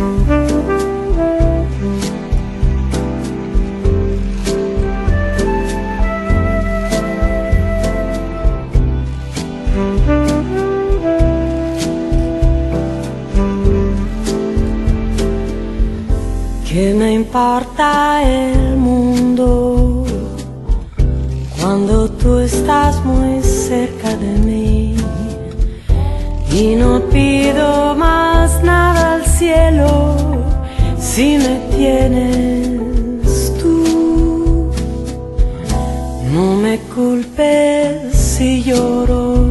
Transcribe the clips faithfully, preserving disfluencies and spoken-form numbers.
¿Qué me importa el mundo cuando tú estás muy cerca de mí? Y no pido más nada al cielo si me tienes tú. No me culpes si lloro,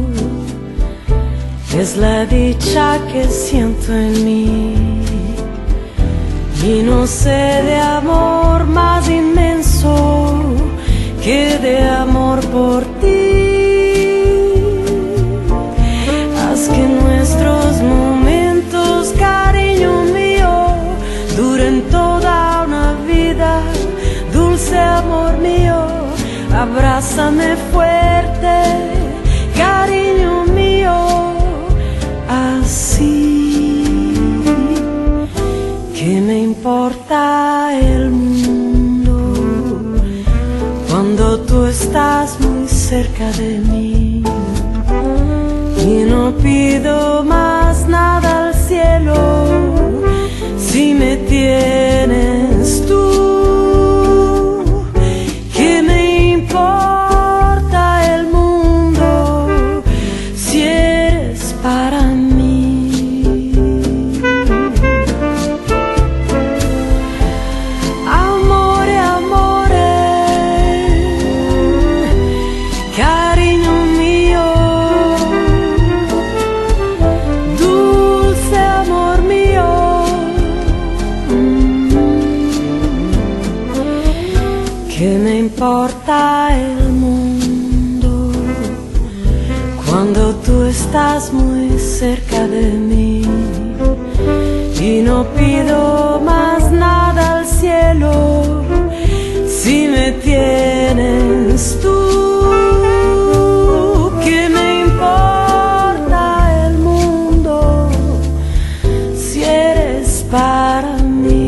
es la dicha que siento en mí. Y no sé de amor más inmenso que de amor por ti. Haz que nuestros momentos, cariño mío, duren toda una vida. Dulce amor mío, abrázame fuerte, cariño mío, así. ¿Qué me importa el mundo cuando tú estás muy cerca de mí? Y no pido más nada al cielo si me tienes tú. ¿Qué me importa el mundo si eres para mí? ¿Qué me importa el mundo cuando tú estás muy cerca de mí? Y no pido más nada al cielo si me tienes tú. ¿Qué me importa el mundo si eres para mí?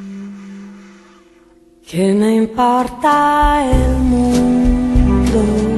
¿Qué me importa el mundo